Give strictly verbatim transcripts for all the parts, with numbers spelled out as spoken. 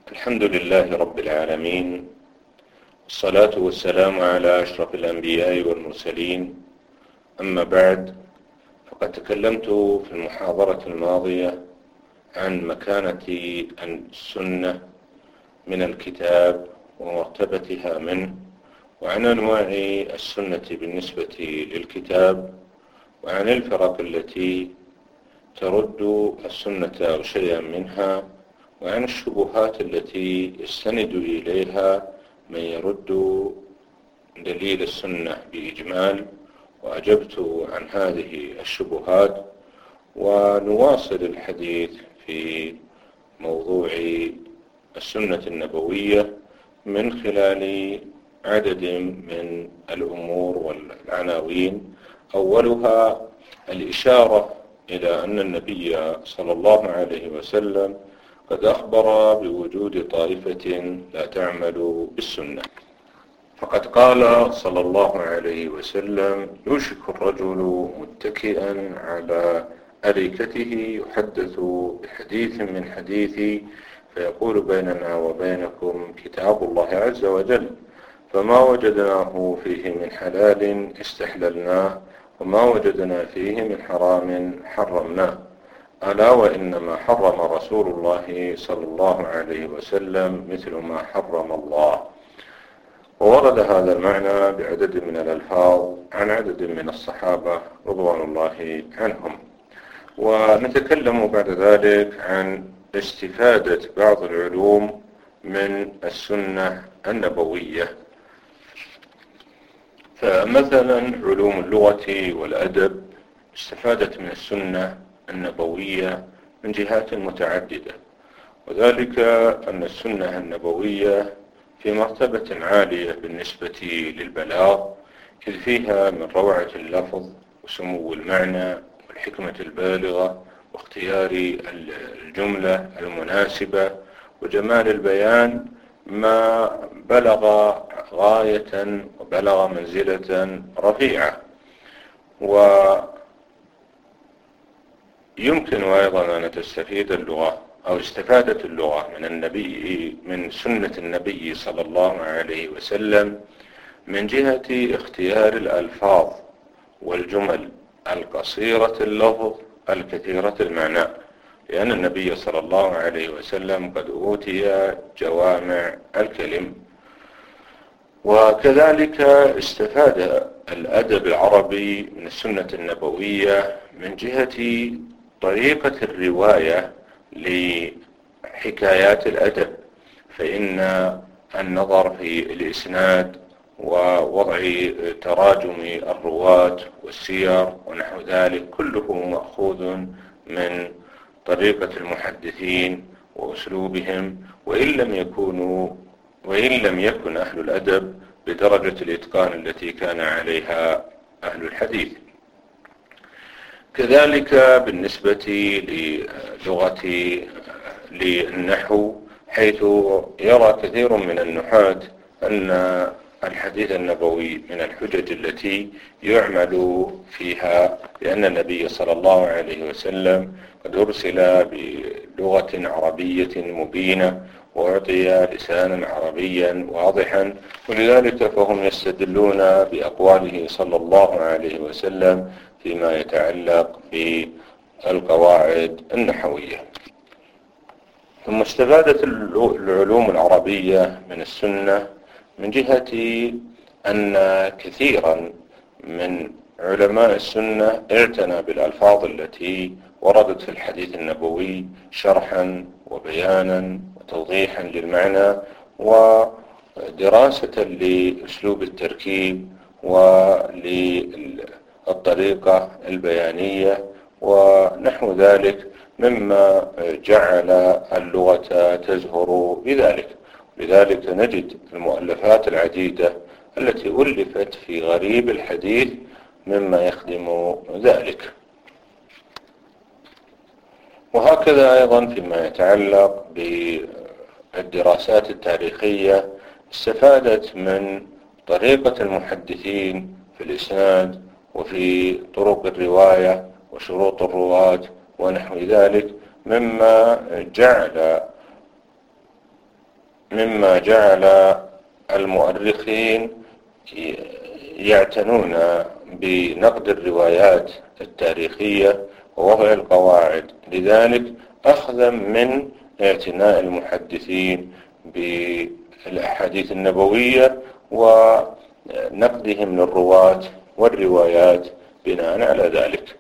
الحمد لله رب العالمين، والصلاة والسلام على أشرف الأنبياء والمرسلين. أما بعد، فقد تكلمت في المحاضرة الماضية عن مكانة السنة من الكتاب ومرتبتها منه، وعن أنواع السنة بالنسبة للكتاب، وعن الفرق التي ترد السنة أو شيئا منها، وعن الشبهات التي يستند إليها من يرد دليل السنة بإجمال، وأجبت عن هذه الشبهات. ونواصل الحديث في موضوع السنة النبوية من خلال عدد من الأمور والعناوين. أولها الإشارة إلى أن النبي صلى الله عليه وسلم قد أخبر بوجود طائفة لا تعمل بالسنة، فقد قال صلى الله عليه وسلم: يوشك الرجل متكئا على أريكته يحدث بحديث من حديثي، فيقول بيننا وبينكم كتاب الله عز وجل، فما وجدناه فيه من حلال استحللناه، وما وجدنا فيه من حرام حرمناه، ألا وإنما حرم رسول الله صلى الله عليه وسلم مثل ما حرم الله. وورد هذا المعنى بعدد من الألفاظ عن عدد من الصحابة رضوان الله عنهم. ونتكلم بعد ذلك عن استفادة بعض العلوم من السنة النبوية. فمثلا علوم اللغة والأدب استفادت من السنة النبوية من جهات متعددة، وذلك أن السنة النبوية في مرتبة عالية بالنسبة للبلاغ، إذ فيها من روعة اللفظ وسمو المعنى والحكمة البالغة واختيار الجملة المناسبة وجمال البيان ما بلغ غاية وبلغ منزلة رفيعة. ويمكن أيضا أن تستفيد اللغة أو استفادت اللغة من النبي من سنة النبي صلى الله عليه وسلم من جهة اختيار الألفاظ والجمل القصيرة اللفظ الكثيرة المعنى، لأن النبي صلى الله عليه وسلم قد أوتي جوامع الكلم. وكذلك استفاد الأدب العربي من السنة النبوية من جهة طريقة الرواية لحكايات الأدب، فإن النظر في الإسناد ووضع تراجم الرواة والسير ونحو ذلك كله مأخوذ من طريقة المحدثين وأسلوبهم، وإن لم يكونوا وإن لم يكن أهل الأدب بدرجة الإتقان التي كان عليها أهل الحديث. كذلك بالنسبة للغة للنحو، حيث يرى كثير من النحاة أن الحديث النبوي من الحجج التي يعمل فيها، لأن النبي صلى الله عليه وسلم قد أرسل بلغة عربية مبينة وأعطي لسانا عربيا واضحا، ولذلك فهم يستدلون بأقواله صلى الله عليه وسلم فيما يتعلق بالقواعد النحوية. ثم استفادت العلوم العربية من السنة من جهة أن كثيرا من علماء السنة اعتنى بالألفاظ التي وردت في الحديث النبوي شرحا وبيانا وتوضيحا للمعنى ودراسة لأسلوب التركيب وللطريقة البيانية ونحو ذلك، مما جعل اللغة تزهر بذلك. لذلك نجد المؤلفات العديدة التي ألفت في غريب الحديث مما يخدم ذلك. وهكذا أيضا فيما يتعلق بالدراسات التاريخية استفادت من طريقة المحدثين في الإسناد وفي طرق الرواية وشروط الرواة ونحو ذلك، مما جعل مما جعل المؤرخين يعتنون بنقد الروايات التاريخية ووضع القواعد لذلك، أخذا من اعتناء المحدثين بالأحاديث النبوية ونقدهم للرواة والروايات بناء على ذلك.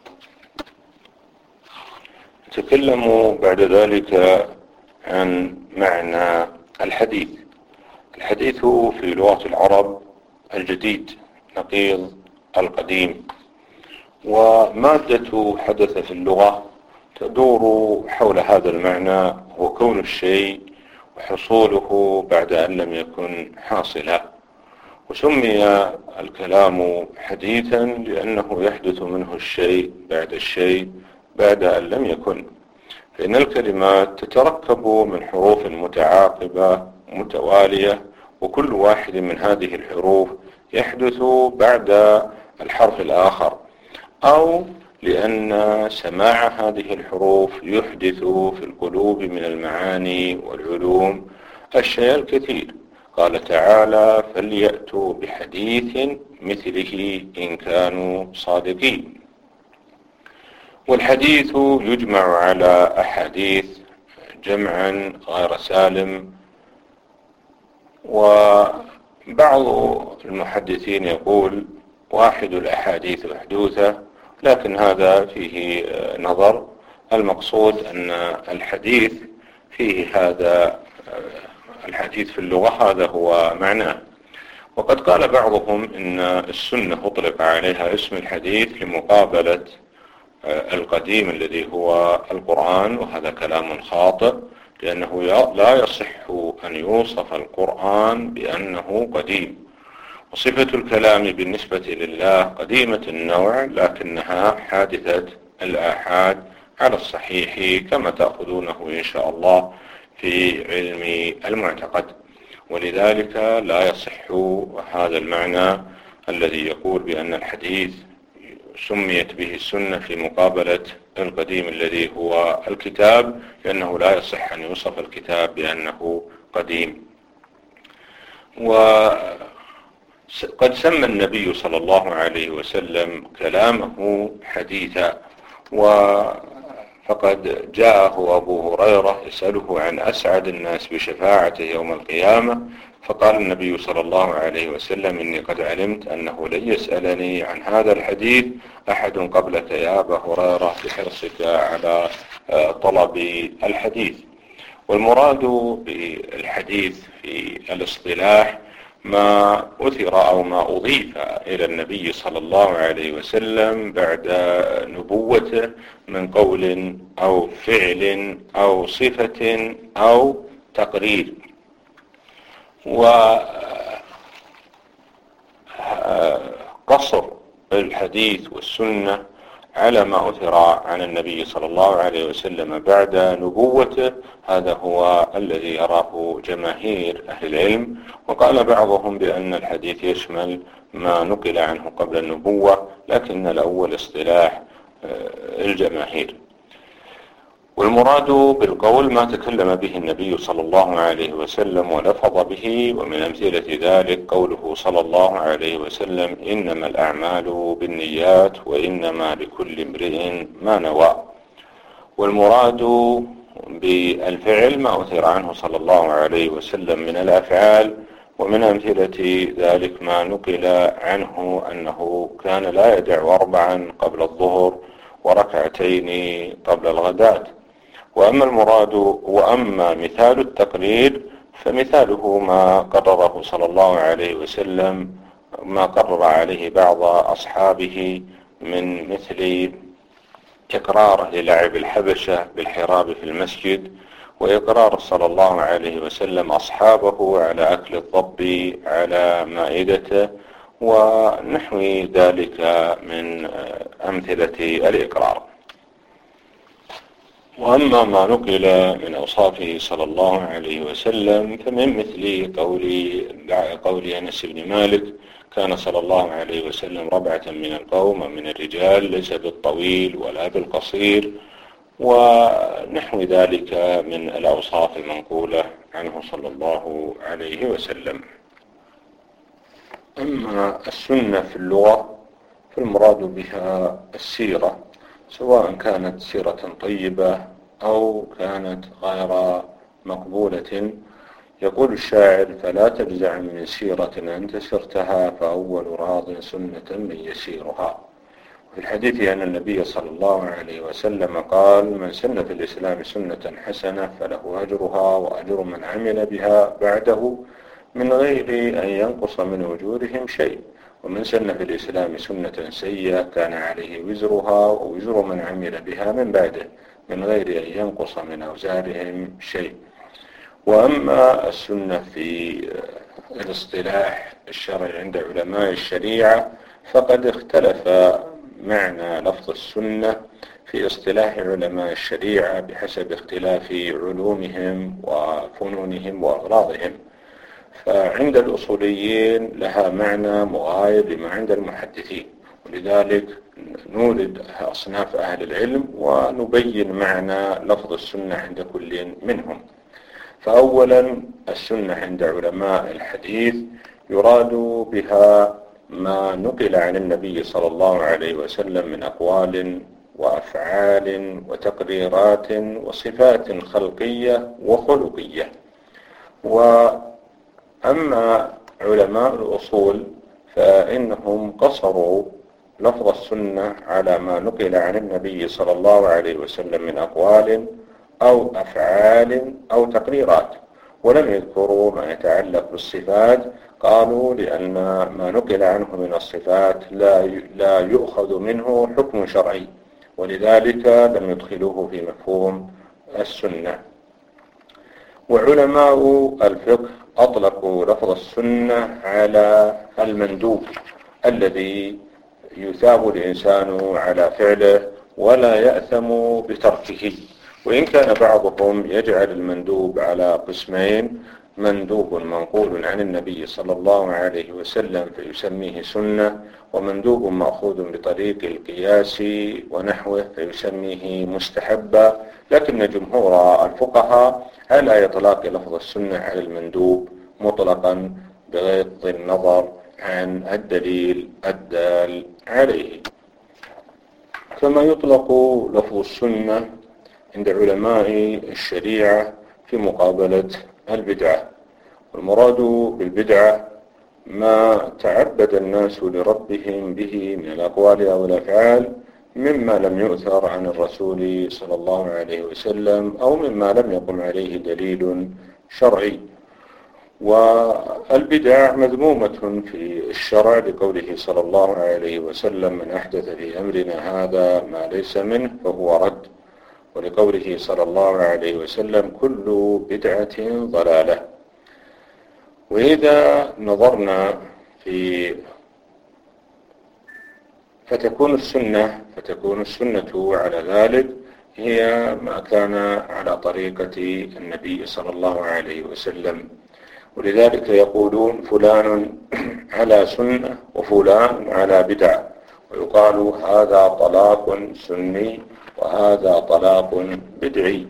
تكلموا بعد ذلك عن معنى الحديث. الحديث في لغة العرب الجديد نقيض القديم، ومادة حدث في اللغة تدور حول هذا المعنى وكون الشيء وحصوله بعد أن لم يكن حاصلا. وسمي الكلام حديثا لأنه يحدث منه الشيء بعد الشيء بعد أن لم يكن، فإن الكلمات تتركب من حروف متعاقبة متوالية، وكل واحد من هذه الحروف يحدث بعد الحرف الآخر، أو لأن سماع هذه الحروف يحدث في القلوب من المعاني والعلوم الشيء الكثير. قال تعالى: فليأتوا بحديث مثله إن كانوا صادقين. والحديث يجمع على أحاديث جمعا غير سالم، وبعض المحدثين يقول واحد الأحاديث محدوثة، لكن هذا فيه نظر. المقصود أن الحديث فيه هذا الحديث في اللغة هذا هو معناه. وقد قال بعضهم إن السنة أطلق عليها اسم الحديث لمقابلة القديم الذي هو القرآن، وهذا كلام خاطئ، لأنه لا يصح أن يوصف القرآن بأنه قديم. وصفة الكلام بالنسبة لله قديمة النوع، لكنها حادثة الآحاد على الصحيح كما تأخذونه إن شاء الله في علم المعتقد. ولذلك لا يصح هذا المعنى الذي يقول بأن الحديث سميت به السنة في مقابلة القديم الذي هو الكتاب، لأنه لا يصح أن يوصف الكتاب بأنه قديم. وقد سمى النبي صلى الله عليه وسلم كلامه حديثا، فقد جاءه أبو هريرة يسأله عن أسعد الناس بشفاعته يوم القيامة، فقال النبي صلى الله عليه وسلم: إني قد علمت أنه لن يسألني عن هذا الحديث أحد قبلك يا أبا هريرة بحرصك على طلب الحديث. والمراد بالحديث في الاصطلاح ما أثر أو ما أضيف إلى النبي صلى الله عليه وسلم بعد نبوته من قول أو فعل أو صفة أو تقرير. وقصر الحديث والسنة على ما أثر عن النبي صلى الله عليه وسلم بعد نبوته، هذا هو الذي يراه جماهير أهل العلم. وقال بعضهم بأن الحديث يشمل ما نقل عنه قبل النبوة، لكن الأول اصطلاح الجماهير. والمراد بالقول ما تكلم به النبي صلى الله عليه وسلم ولفظ به، ومن أمثلة ذلك قوله صلى الله عليه وسلم: إنما الأعمال بالنيات وإنما لكل امرئ ما نوى. والمراد بالفعل ما أثر عنه صلى الله عليه وسلم من الأفعال، ومن أمثلة ذلك ما نقل عنه أنه كان لا يدع أربعا قبل الظهر وركعتين قبل الغداة. وأما المراد وأما مثال التقرير فمثاله ما قرره صلى الله عليه وسلم ما قرر عليه بعض أصحابه من مثل إقراره للعب الحبشة بالحراب في المسجد، وإقرار صلى الله عليه وسلم أصحابه على أكل الضب على مائدته، ونحو ذلك من أمثلة الإقرار. وأما ما نقل من أوصافه صلى الله عليه وسلم فمن مثل قول قول أنس بن مالك: كان صلى الله عليه وسلم ربعة من القوم ومن الرجال، ليس بالطويل ولا بالقصير، ونحو ذلك من الأوصاف المنقولة عنه صلى الله عليه وسلم. أما السنة في اللغة فالمراد بها السيرة، سواء كانت سيرة طيبة أو كانت غير مقبولة. يقول الشاعر: فلا تجزع من سيرة أنت سرتها، فأول راض سنة من يسيرها. في الحديث أن النبي صلى الله عليه وسلم قال: من سن في الإسلام سنة حسنة فله أجرها وأجر من عمل بها بعده من غير أن ينقص من أجورهم شيء، ومن سن في الإسلام سنة سيئة كان عليه وزرها ووزر من عمل بها من بعده من غير أن ينقص من أوزارهم شيء. وأما السنة في الاصطلاح الشرعي عند علماء الشريعة فقد اختلف معنى لفظ السنة في اصطلاح علماء الشريعة بحسب اختلاف علومهم وفنونهم وأغراضهم. فعند الأصوليين لها معنى مغاير لما عند المحدثين، ولذلك نورد أصناف أهل العلم ونبين معنى لفظ السنة عند كل منهم. فأولا السنة عند علماء الحديث يراد بها ما نقل عن النبي صلى الله عليه وسلم من أقوال وأفعال وتقريرات وصفات خلقية وخلقية. وأما علماء الأصول فإنهم قصروا لفظ السنة على ما نقل عن النبي صلى الله عليه وسلم من أقوال أو أفعال أو تقريرات، ولم يذكروا ما يتعلق بالصفات. قالوا لأن ما نقل عنه من الصفات لا لا يؤخذ منه حكم شرعي، ولذلك لم يدخلوه في مفهوم السنة. وعلماء الفقه أطلقوا لفظ السنة على المندوب الذي يثاب الإنسان على فعله ولا يأثم بتركه، وإن كان بعضهم يجعل المندوب على قسمين: مندوب منقول عن النبي صلى الله عليه وسلم فيسميه سنة، ومندوب مأخوذ بطريق القياس ونحوه فيسميه مستحبا. لكن جمهور الفقهاء على إطلاق لفظ السنة على المندوب مطلقا بغض النظر عن الدليل الدال عليه. كما يطلق لفظ السنة عند علماء الشريعة في مقابلة البدعة، والمراد بالبدعة ما تعبد الناس لربهم به من الأقوال أو الأفعال مما لم يؤثر عن الرسول صلى الله عليه وسلم أو مما لم يقم عليه دليل شرعي. والبدع مذمومة في الشرع لقوله صلى الله عليه وسلم: من أحدث في أمرنا هذا ما ليس منه فهو رد، ولقوله صلى الله عليه وسلم: كل بدعة ضلالة. وإذا نظرنا في فتكون السنة فتكون السنة على ذلك هي ما كان على طريقة النبي صلى الله عليه وسلم، ولذلك يقولون فلان على سنة وفلان على بدعة، ويقال هذا طلاق سني وهذا طلاق بدعي.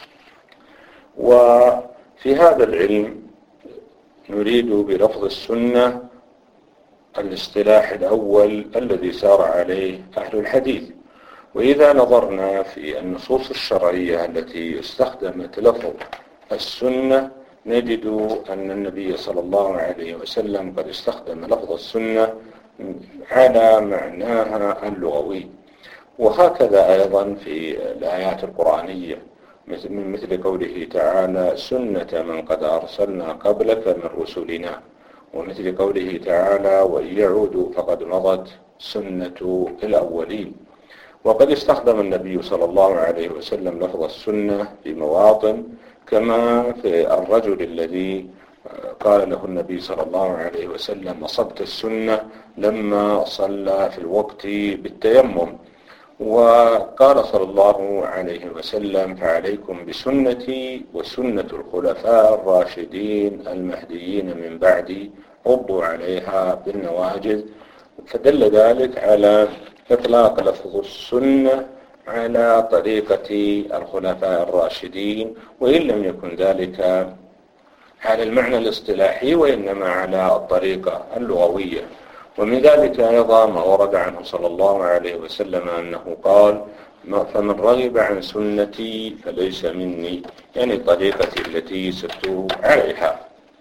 وفي هذا العلم نريد بلفظ السنة الاصطلاح الأول الذي سار عليه أهل الحديث. وإذا نظرنا في النصوص الشرعية التي استخدمت لفظ السنة نجد أن النبي صلى الله عليه وسلم قد استخدم لفظ السنة على معناها اللغوي، وهكذا أيضا في الآيات القرآنية من مثل قوله تعالى: سنة من قد أرسلنا قبلك من رسلنا، ومثل قوله تعالى: وإن يعودوا فقد مضت سنة الأولين. وقد استخدم النبي صلى الله عليه وسلم لفظ السنة في مواطن، كما في الرجل الذي قال له النبي صلى الله عليه وسلم: أصبت السنة لما صلى في الوقت بالتيمم. وقال صلى الله عليه وسلم: فعليكم بسنتي وسنة الخلفاء الراشدين المهديين من بعدي عضوا عليها بالنواجذ. فدل ذلك على إطلاق لفظ السنة على طريقة الخلفاء الراشدين، وإن لم يكن ذلك على المعنى الاصطلاحي وإنما على الطريقة اللغوية. ومن ذلك أيضا ما ورد عنه صلى الله عليه وسلم أنه قال: فمن رغب عن سنتي فليس مني، يعني طريقتي التي سرت عليها.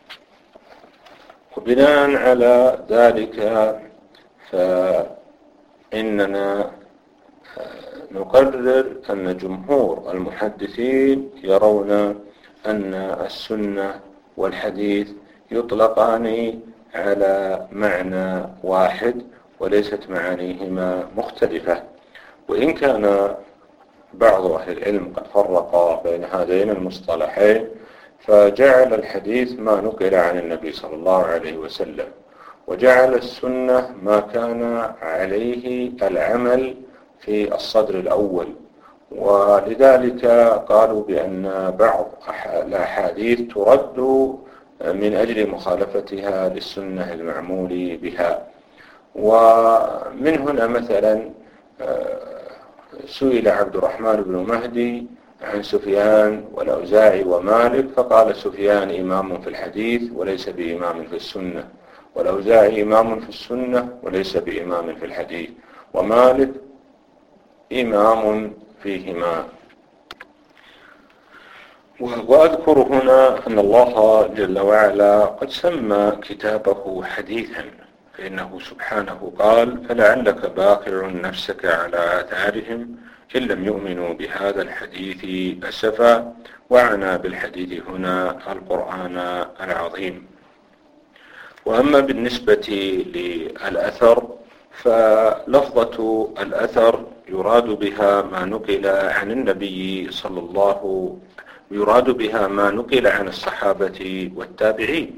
وبناء على ذلك فإننا نقرر أن جمهور المحدثين يرون أن السنة والحديث يطلقان على معنى واحد وليست معانيهما مختلفة، وإن كان بعض أهل العلم قد فرق بين هذين المصطلحين فجعل الحديث ما نقل عن النبي صلى الله عليه وسلم، وجعل السنة ما كان عليه العمل في الصدر الأول. ولذلك قالوا بأن بعض الأحاديث ترد من أجل مخالفتها للسنة المعمول بها. ومن هنا مثلا سئل عبد الرحمن بن مهدي عن سفيان والأوزاعي ومالك، فقال: سفيان إمام في الحديث وليس بإمام في السنة، والأوزاعي إمام في السنة وليس بإمام في الحديث، ومالك إمام فيهما. وأذكر هنا أن الله جل وعلا قد سمى كتابه حديثا، فإنه سبحانه قال: فلعلك باخع نفسك على آثارهم إن لم يؤمنوا بهذا الحديث أسفا. وعنى بالحديث هنا القرآن العظيم. وأما بالنسبة للأثر فلفظة الأثر يراد بها ما نقل عن النبي صلى الله يراد بها ما نقل عن الصحابة والتابعين.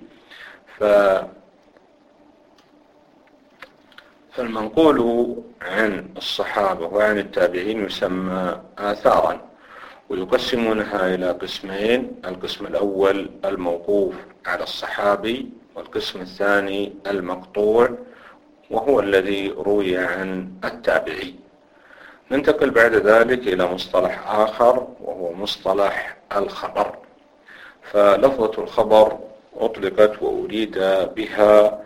فالمنقول عن الصحابة وعن التابعين يسمى آثارا، ويقسمونها إلى قسمين: القسم الأول الموقوف على الصحابي، والقسم الثاني المقطوع وهو الذي روي عن التابعي. ننتقل بعد ذلك إلى مصطلح آخر وهو مصطلح الخبر. فلفظة الخبر أطلقت وأريد بها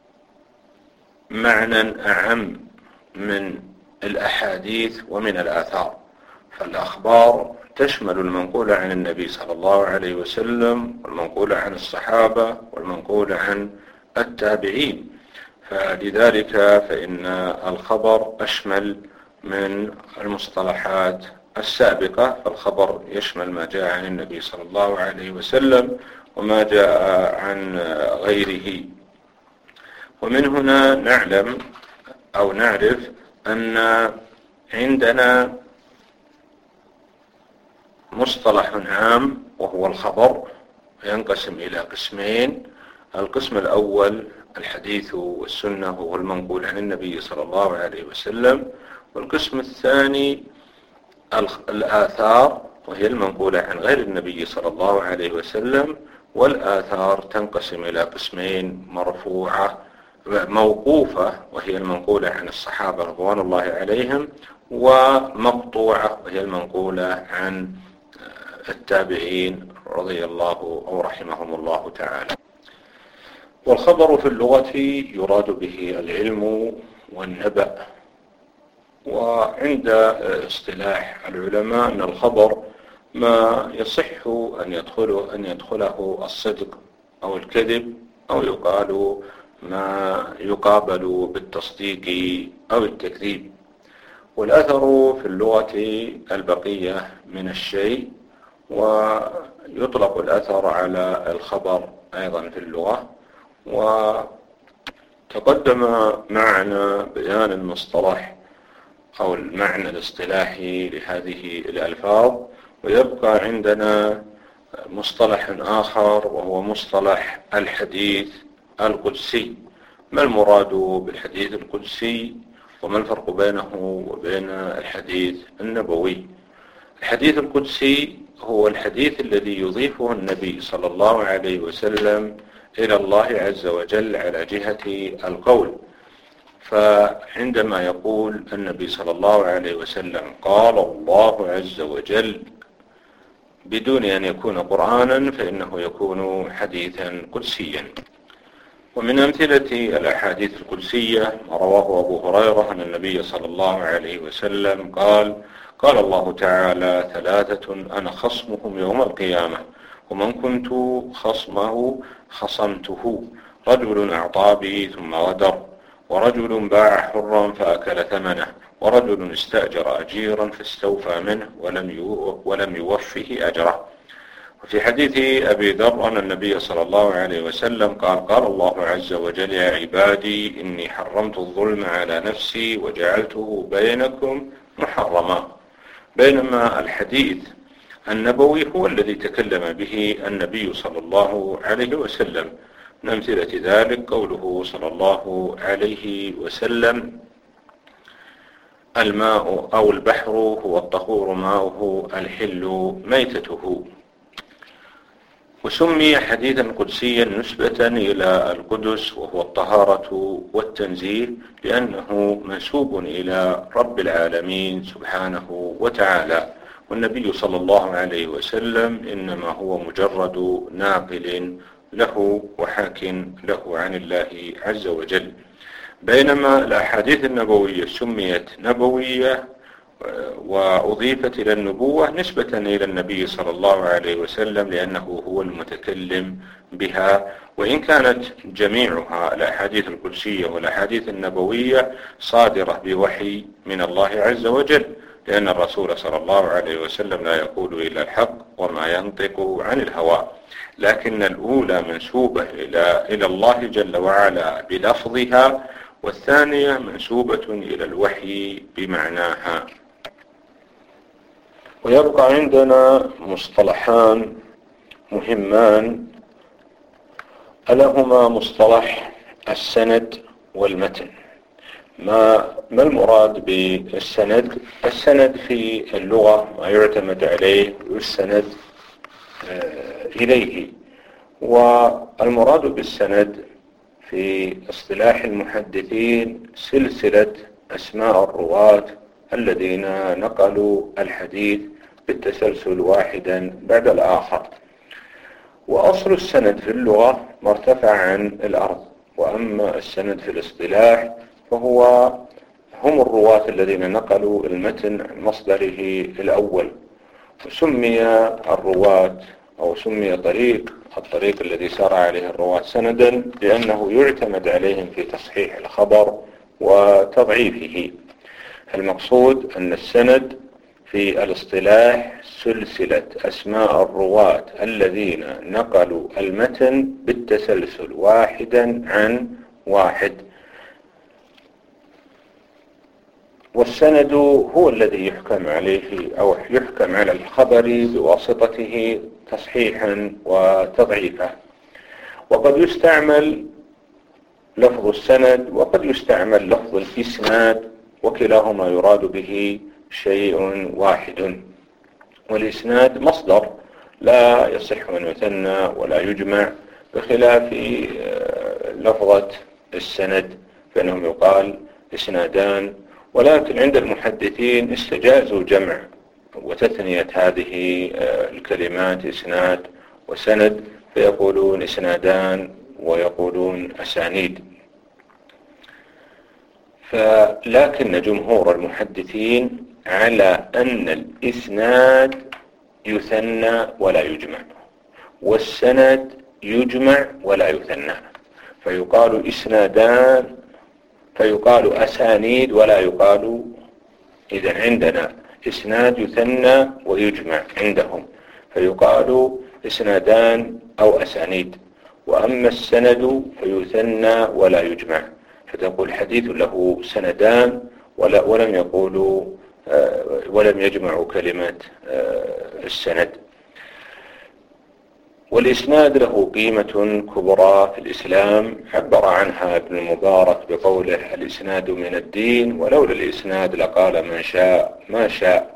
معنى أعم من الأحاديث ومن الآثار. فالأخبار تشمل المنقول عن النبي صلى الله عليه وسلم، والمنقول عن الصحابة، والمنقول عن التابعين. فلذلك فإن الخبر أشمل من المصطلحات السابقة، فالخبر يشمل ما جاء عن النبي صلى الله عليه وسلم وما جاء عن غيره. ومن هنا نعلم أو نعرف أن عندنا مصطلح عام وهو الخبر، ينقسم إلى قسمين: القسم الأول الحديث والسنة هو المنقول عن النبي صلى الله عليه وسلم، والقسم الثاني الآثار وهي المنقولة عن غير النبي صلى الله عليه وسلم. والآثار تنقسم إلى قسمين: مرفوعة موقوفة وهي المنقولة عن الصحابة رضوان الله عليهم، ومقطوعة وهي المنقولة عن التابعين رضي الله أو رحمهم الله تعالى. والخبر في اللغة يراد به العلم والنبأ. وعند اصطلاح العلماء أن الخبر ما يصح أن يدخله, أن يدخله الصدق أو الكذب، أو يقال ما يقابل بالتصديق أو التكذيب. والأثر في اللغة البقية من الشيء، ويطلق الأثر على الخبر أيضا في اللغة. وتقدم معنا بيان المصطلح أو المعنى الاصطلاحي لهذه الألفاظ، ويبقى عندنا مصطلح آخر وهو مصطلح الحديث القدسي. ما المراد بالحديث القدسي وما الفرق بينه وبين الحديث النبوي؟ الحديث القدسي هو الحديث الذي يضيفه النبي صلى الله عليه وسلم إلى الله عز وجل على جهة القول. فعندما يقول النبي صلى الله عليه وسلم قال الله عز وجل، بدون أن يكون قرآنا فإنه يكون حديثا قدسيا. ومن أمثلة الأحاديث القدسية ما رواه أبو هريرة أن النبي صلى الله عليه وسلم قال: قال الله تعالى: ثلاثة أنا خصمهم يوم القيامة ومن كنت خصمه خصمته، رجل أعطى بي ثم غدر، ورجل باع حرا فأكل ثمنه، ورجل استأجر أجيرا فاستوفى منه ولم يوفه أجره. وفي حديث أبي ذر أن النبي صلى الله عليه وسلم قال: قال الله عز وجل: يا عبادي إني حرمت الظلم على نفسي وجعلته بينكم محرما. بينما الحديث النبوي هو الذي تكلم به النبي صلى الله عليه وسلم. من أمثلة ذلك قوله صلى الله عليه وسلم: الماء أو البحر هو الطهور ماؤه الحل ميتته. وسمي حديثا قدسيا نسبة إلى القدس وهو الطهارة والتنزيه، لأنه منسوب إلى رب العالمين سبحانه وتعالى، والنبي صلى الله عليه وسلم إنما هو مجرد ناقل له وحاك له عن الله عز وجل. بينما الأحاديث النبوية سميت نبوية وأضيفت إلى النبوة نسبة إلى النبي صلى الله عليه وسلم، لأنه هو المتكلم بها، وإن كانت جميعها الأحاديث القدسية والأحاديث النبوية صادرة بوحي من الله عز وجل، لأن الرسول صلى الله عليه وسلم لا يقول إلا الحق وما ينطق عن الهوى، لكن الأولى منسوبة إلى إلى الله جل وعلا بلفظها، والثانية منسوبة إلى الوحي بمعناها. ويبقى عندنا مصطلحان مهمان، ألهما مصطلح السند والمتن. ما ما المراد بالسند؟ السند في اللغة ما يعتمد عليه ويستند إليه، والمراد بالسند في اصطلاح المحدثين سلسلة أسماء الرواة الذين نقلوا الحديث بالتسلسل واحدا بعد الآخر. وأصل السند في اللغة مرتفع عن الأرض، وأما السند في الاصطلاح فهو هم الرواة الذين نقلوا المتن عن مصدره الأول. وسمي الرواة أو سمي طريق الطريق الذي سار عليه الرواة سندا لأنه يعتمد عليهم في تصحيح الخبر وتضعيفه. المقصود أن السند في الاصطلاح سلسلة أسماء الرواة الذين نقلوا المتن بالتسلسل واحدا عن واحد. والسند هو الذي يحكم عليه أو يحكم على الخبر بواسطته تصحيحا وتضعيفا. وقد يستعمل لفظ السند وقد يستعمل لفظ الإسناد، وكلاهما يراد به شيء واحد. والإسناد مصدر لا يصح أن يثنى ولا يجمع، بخلاف لفظة السند فإنهم يقال إسنادان. ولكن عند المحدثين استجازوا جمع وتثنية هذه الكلمات إسناد وسند، فيقولون إسنادان ويقولون أسانيد. فلكن جمهور المحدثين على أن الإسناد يثنى ولا يجمع، والسند يجمع ولا يثنى، فيقال إسنادان فيقال أسانيد ولا يقال. إذن عندنا إسناد يثنى ويجمع عندهم، فيقال إسنادان أو أسانيد. وأما السند فيثنى ولا يجمع، فتقول حديث له سندان ولا ولم يقولوا ولم يجمعوا كلمة السند. والإسناد له قيمة كبرى في الإسلام، عبر عنها ابن المبارك بقوله: الإسناد من الدين، ولولا الإسناد لقال من شاء ما شاء.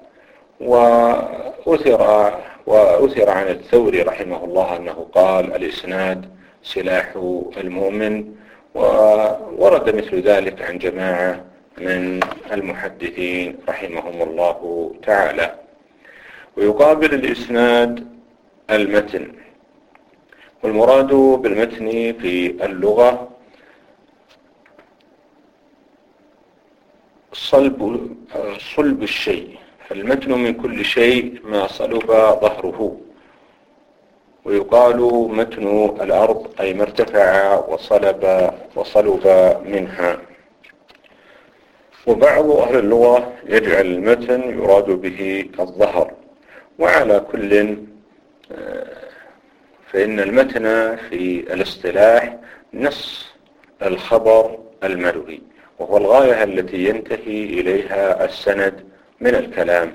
وأثر, وأثر عن الثوري رحمه الله أنه قال: الإسناد سلاح المؤمن. وورد مثل ذلك عن جماعة من المحدثين رحمهم الله تعالى. ويقابل الإسناد المتن. والمراد بالمتن في اللغة صلب صلب الشيء، فالمتن من كل شيء ما صلب ظهره. ويقال متن الأرض أي ما ارتفع وصلب وصلب منها. وبعض أهل اللغة يجعل المتن يراد به الظهر. وعلى كل فإن المتن في الاصطلاح نص الخبر المروي، وهو الغاية التي ينتهي إليها السند من الكلام.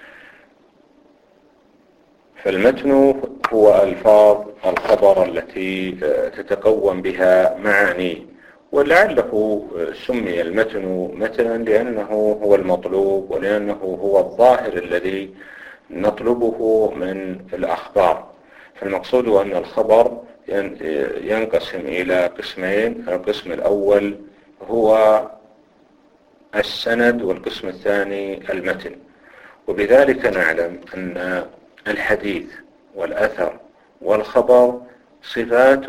فالمتن هو ألفاظ الخبر التي تتكون بها معاني، ولعله سمي المتن متنا لأنه هو المطلوب، ولأنه هو الظاهر الذي نطلبه من الأخبار. فالمقصود أن الخبر ينقسم إلى قسمين: القسم الأول هو السند، والقسم الثاني المتن. وبذلك نعلم أن الحديث والأثر والخبر صفات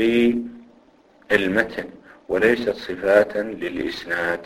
للمتن وليست صفات للإسناد.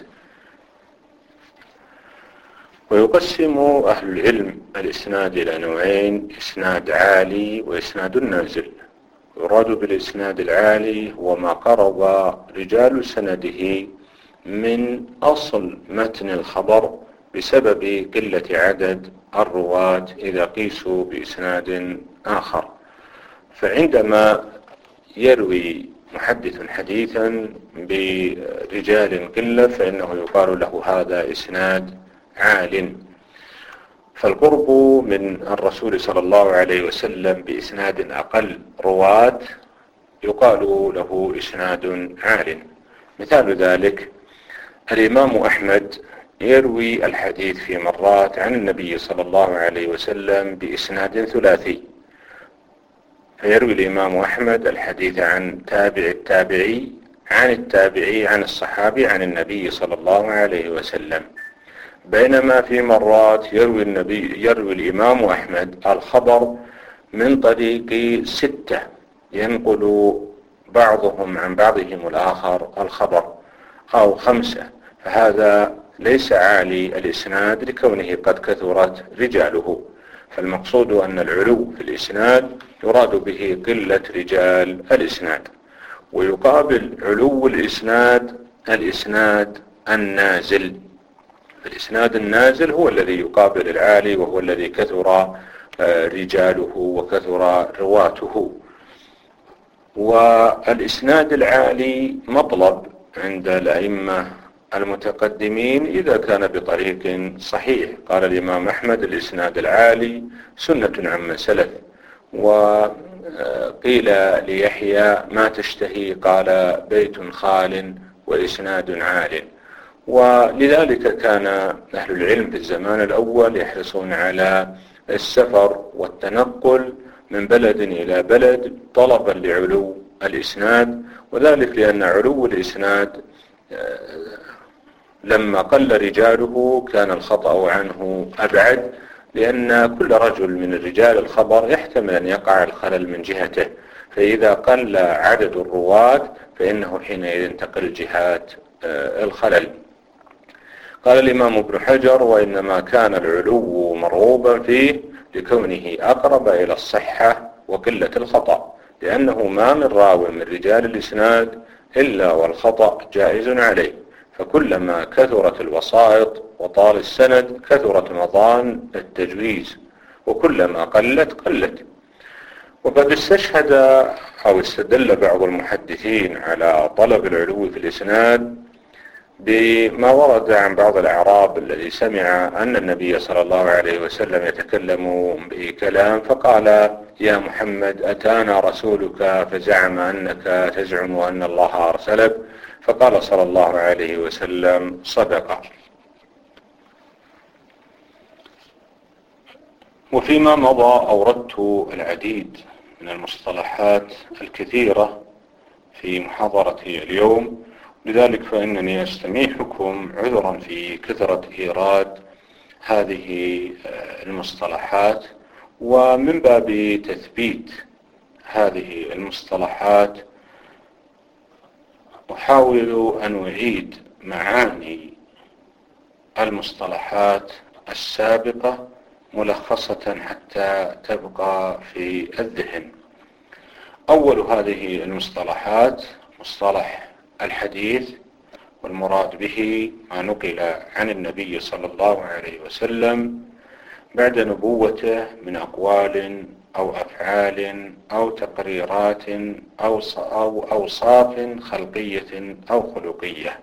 ويقسم أهل العلم الإسناد إلى نوعين: إسناد عالي وإسناد نازل. يراد بالإسناد العالي هو ما قرب رجال سنده من أصل متن الخبر بسبب قلة عدد الرواة إذا قيسوا بإسناد آخر. فعندما يروي محدث حديثا برجال قلة فإنه يقال له هذا إسناد عال. فالقرب من الرسول صلى الله عليه وسلم بإسناد أقل رواة يقال له إسناد عال. مثال ذلك الإمام أحمد يروي الحديث في مرات عن النبي صلى الله عليه وسلم بإسناد ثلاثي، فيروي الإمام أحمد الحديث عن تابع التابعي عن التابعي عن الصحابي عن النبي صلى الله عليه وسلم. بينما في مرات يروي النبي يروي الإمام أحمد الخبر من طريق ستة ينقل بعضهم عن بعضهم الآخر الخبر، أو خمسة، فهذا ليس عالي الإسناد لكونه قد كثرت رجاله. فالمقصود أن العلو في الإسناد يراد به قلة رجال الإسناد. ويقابل علو الإسناد الإسناد النازل. الإسناد النازل هو الذي يقابل العالي، وهو الذي كثر رجاله وكثر رواته. والإسناد العالي مطلب عند الأئمة المتقدمين إذا كان بطريق صحيح. قال الإمام أحمد الإسناد العالي سنة عمن سلف. وقيل ليحيى ما تشتهي؟ قال بيت خال وإسناد عال. ولذلك كان أهل العلم في الزمان الأول يحرصون على السفر والتنقل من بلد إلى بلد طلبا لعلو الإسناد، وذلك لأن علو الإسناد لما قل رجاله كان الخطأ عنه أبعد، لأن كل رجل من الرجال الخبر يحتمل أن يقع الخلل من جهته، فإذا قل عدد الرواة فإنه حينئذ تقل جهات الخلل. قال الإمام ابن حجر: وإنما كان العلو مرغوبا فيه لكونه أقرب إلى الصحة وقلة الخطأ، لأنه ما من راو من رجال الإسناد إلا والخطأ جائز عليه، فكلما كثرت الوسائط وطال السند كثرت مظان التجويز، وكلما قلت قلت. وقد استشهد أو استدل بعض المحدثين على طلب العلو في الإسناد بما ورد عن بعض الأعراب الذي سمع أن النبي صلى الله عليه وسلم يتكلم بكلام فقال: يا محمد أتانا رسولك فزعم أنك تزعم أن الله أرسلك، فقال صلى الله عليه وسلم: صدق. وفيما مضى أوردت العديد من المصطلحات الكثيرة في محاضرتي اليوم، لذلك فإنني أستميحكم عذرا في كثرة إيراد هذه المصطلحات، ومن باب تثبيت هذه المصطلحات أحاول أن أعيد معاني المصطلحات السابقة ملخصة حتى تبقى في الذهن. أول هذه المصطلحات مصطلح الحديث، والمراد به ما نقل عن النبي صلى الله عليه وسلم بعد نبوته من أقوال أو أفعال أو تقريرات أو أوصاف خلقية أو خلقية.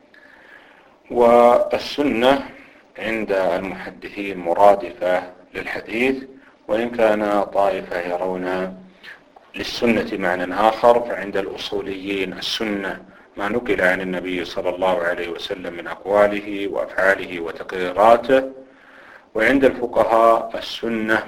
والسنة عند المحدثين مرادفة للحديث، وإن كان طائفة يرون للسنة معنى آخر، فعند الأصوليين السنة ما نقل عن النبي صلى الله عليه وسلم من أقواله وأفعاله وتقريراته، وعند الفقهاء السنة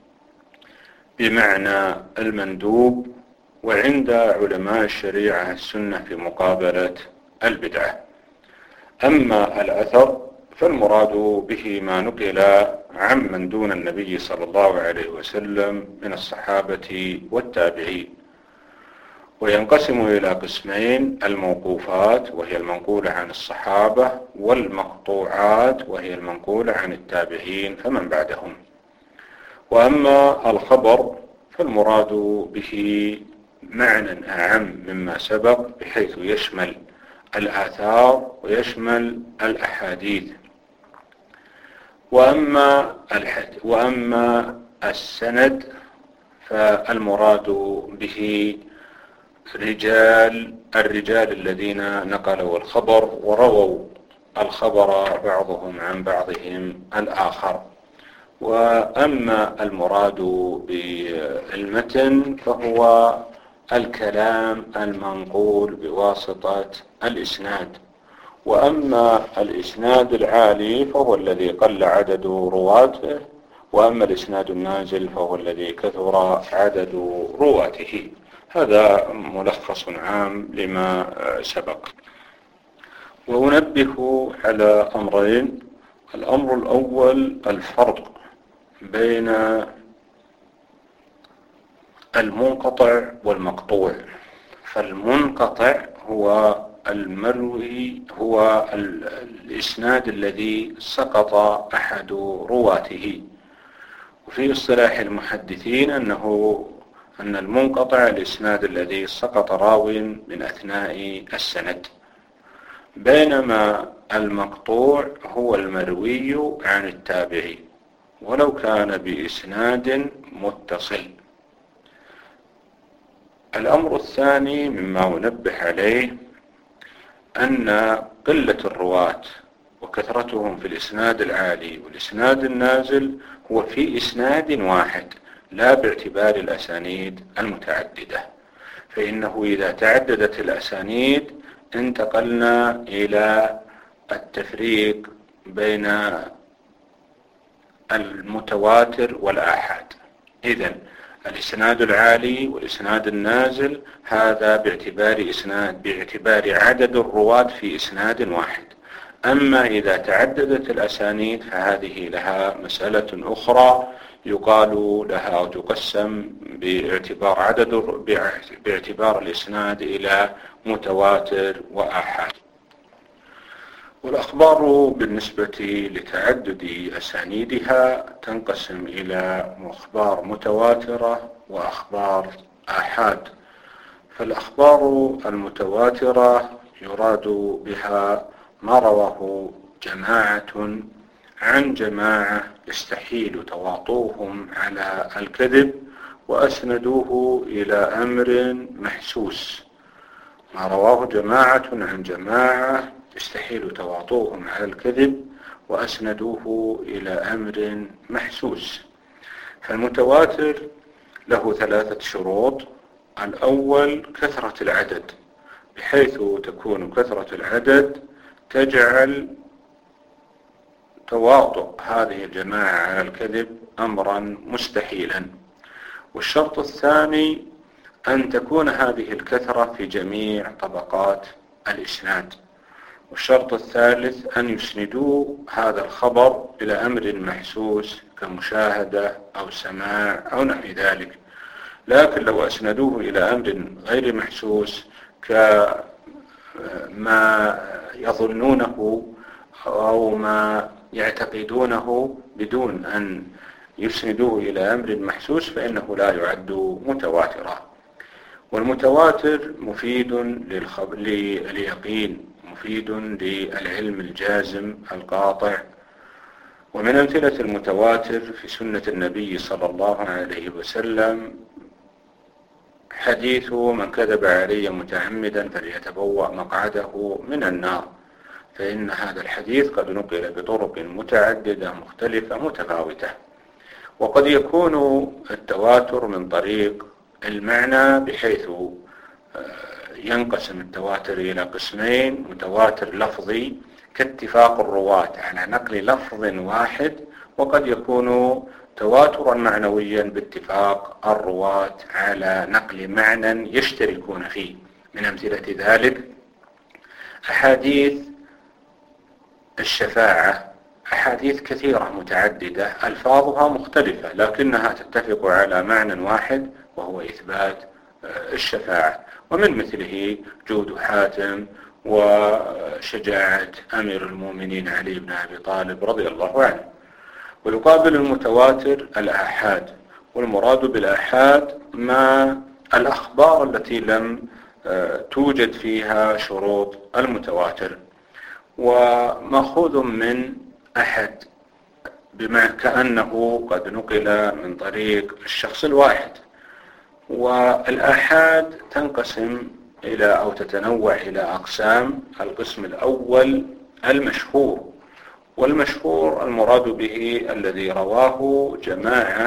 بمعنى المندوب، وعند علماء الشريعة السنة في مقابلة البدعة. أما الأثر فالمراد به ما نقل عن من دون النبي صلى الله عليه وسلم من الصحابة والتابعين، وينقسم إلى قسمين: الموقوفات وهي المنقولة عن الصحابة، والمقطوعات وهي المنقولة عن التابعين فمن بعدهم. وأما الخبر فالمراد به معنى أعم مما سبق، بحيث يشمل الآثار ويشمل الأحاديث. وأما الحد وأما السند فالمراد به رجال الرجال الذين نقلوا الخبر ورووا الخبر بعضهم عن بعضهم الآخر. وأما المراد بالمتن فهو الكلام المنقول بواسطة الإسناد. وأما الإسناد العالي فهو الذي قل عدد رواته، وأما الإسناد النازل فهو الذي كثر عدد رواته. هذا ملخص عام لما سبق. وأنبه على أمرين: الأمر الأول الفرق بين المنقطع والمقطوع. فالمنقطع هو المروي، هو الإسناد الذي سقط أحد رواته. وفي اصطلاح المحدثين أنه أن المنقطع الإسناد الذي سقط راو من أثناء السند، بينما المقطوع هو المروي عن التابعي ولو كان بإسناد متصل. الأمر الثاني مما أنبه عليه أن قلة الرواة وكثرتهم في الإسناد العالي والإسناد النازل هو في إسناد واحد، لا باعتبار الأسانيد المتعددة. فإنه إذا تعددت الأسانيد انتقلنا إلى التفريق بين المتواتر والآحاد. إذن الإسناد العالي والإسناد النازل هذا باعتبار إسناد باعتبار عدد الرواة في إسناد واحد. أما إذا تعددت الأسانيد فهذه لها مسألة أخرى يقال لها أو تقسم باعتبار عدد باعتبار الإسناد إلى متواتر وآحاد. والأخبار بالنسبة لتعدد أسانيدها تنقسم إلى أخبار متواترة وأخبار آحاد. فالأخبار المتواترة يراد بها ما رواه جماعة عن جماعة يستحيل تواطؤهم على الكذب وأسندوه إلى أمر محسوس. ما رواه جماعة عن جماعة يستحيل تواطؤهم على الكذب وأسندوه إلى أمر محسوس. فالمتواتر له ثلاثة شروط: الأول كثرة العدد، بحيث تكون كثرة العدد تجعل تواطؤ هذه الجماعة على الكذب أمرا مستحيلا. والشرط الثاني أن تكون هذه الكثرة في جميع طبقات الإسناد. والشرط الثالث أن يسندوا هذا الخبر إلى أمر محسوس كمشاهدة أو سماع أو نحو ذلك. لكن لو أسندوه إلى أمر غير محسوس كما يظنونه أو ما يعتقدونه بدون أن يسندوه إلى أمر محسوس فإنه لا يعد متواترا. والمتواتر مفيد لليقين، مفيد للعلم الجازم القاطع. ومن أمثلة المتواتر في سنة النبي صلى الله عليه وسلم حديث من كذب علي متعمدا فليتبوأ مقعده من النار، فإن هذا الحديث قد نقل بطرق متعددة مختلفة متفاوتة. وقد يكون التواتر من طريق المعنى، بحيث ينقسم التواتر إلى قسمين: متواتر لفظي كاتفاق الرواة على نقل لفظ واحد، وقد يكون تواترا معنويا باتفاق الرواة على نقل معنى يشتركون فيه. من أمثلة ذلك أحاديث الشفاعة، أحاديث كثيرة متعددة ألفاظها مختلفة لكنها تتفق على معنى واحد وهو إثبات الشفاعة. ومن مثله جود حاتم وشجاعة أمير المؤمنين علي بن أبي طالب رضي الله عنه. ويقابل المتواتر الآحاد، والمراد بالآحاد ما الأخبار التي لم توجد فيها شروط المتواتر، ومأخوذ من أحد بما كأنه قد نقل من طريق الشخص الواحد. والآحاد تنقسم إلى أو تتنوع إلى أقسام. القسم الأول المشهور، والمشهور المراد به الذي رواه جماعة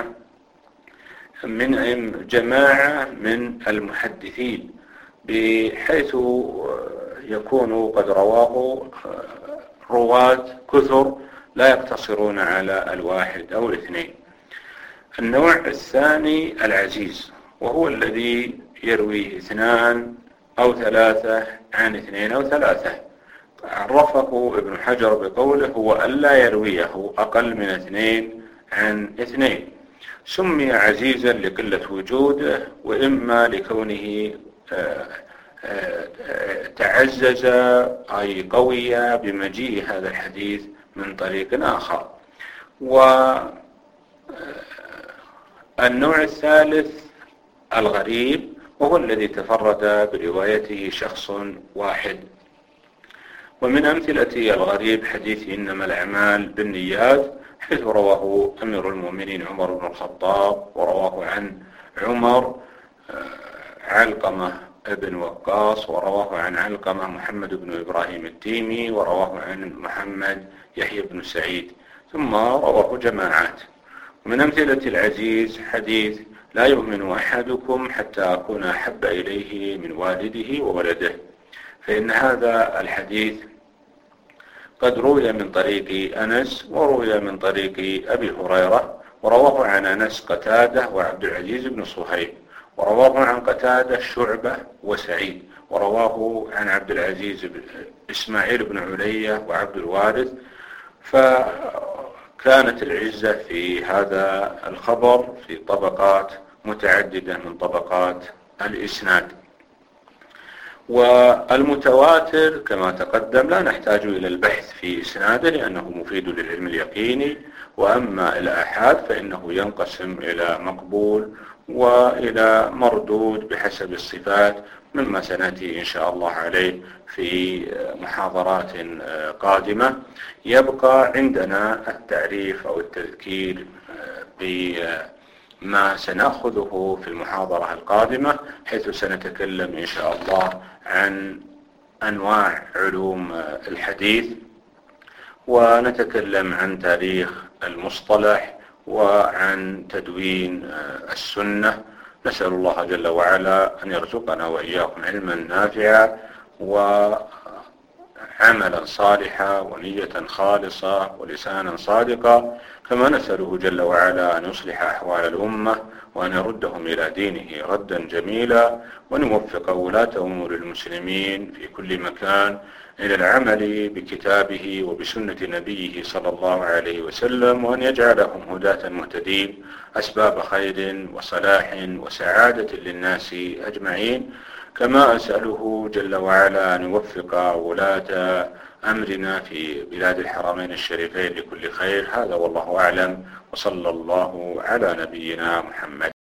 من جماعة من المحدثين، بحيث يكون قد رواه رواة كثر لا يقتصرون على الواحد أو الاثنين. النوع الثاني العزيز، وهو الذي يرويه اثنان أو ثلاثة عن اثنين أو ثلاثة. عرفه ابن حجر بقوله هو ألا يرويه أقل من اثنين عن اثنين. سمي عزيزا لقلة وجوده، وإما لكونه تعزز أي قوي بمجيء هذا الحديث من طريق آخر. والنوع الثالث الغريب، وهو الذي تفرد بروايته شخص واحد. ومن أمثلة الغريب حديث إنما الأعمال بالنيات، حيث رواه أمير المؤمنين عمر بن الخطاب، ورواه عن عمر علقمة ابن وقاص، ورواه عن علقمة محمد بن إبراهيم التيمي، ورواه عن محمد يحيى بن سعيد، ثم رواه جماعات. ومن أمثلة العزيز حديث لا يؤمن أحدكم حتى أكون أحب إليه من والده وولده، فإن هذا الحديث قد روي من طريق أنس، وروي من طريق أبي هريرة، ورواه عن أنس قتادة وعبد العزيز بن صهيب، ورواه عن قتادة شعبة وسعيد، ورواه عن عبد العزيز بن إسماعيل بن علية وعبد الوارث. فكانت العزة في هذا الخبر في طبقات متعددة من طبقات الإسناد. والمتواتر كما تقدم لا نحتاج إلى البحث في إسناده لأنه مفيد للعلم اليقيني. وأما الآحاد فإنه ينقسم إلى مقبول وإلى مردود بحسب الصفات، مما سنأتي إن شاء الله عليه في محاضرات قادمة. يبقى عندنا التعريف أو التذكير بما سنأخذه في المحاضرة القادمة، حيث سنتكلم إن شاء الله عن أنواع علوم الحديث، ونتكلم عن تاريخ المصطلح، وعن تدوين السنة. نسأل الله جل وعلا أن يرزقنا وإياكم علما نافعا وعملا صالحا ونية خالصة ولسانا صادقا، كما نسأله جل وعلا أن يصلح أحوال الأمة وأن يردهم إلى دينه ردا جميلا، وأن يوفق ولاة أمور المسلمين في كل مكان إلى العمل بكتابه وبسنة نبيه صلى الله عليه وسلم، وأن يجعلهم هداة مهتدين أسباب خير وصلاح وسعادة للناس أجمعين. كما أسأله جل وعلا أن يوفق ولاة أمرنا في بلاد الحرمين الشريفين لكل خير. هذا والله أعلم، وصلى الله على نبينا محمد.